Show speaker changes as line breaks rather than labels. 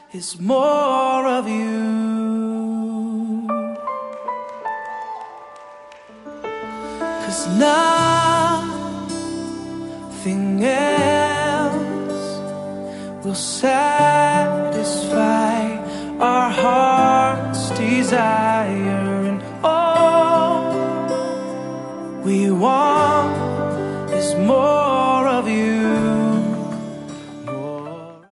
is more of you. 'Cause nothing else will satisfy our heart's desire.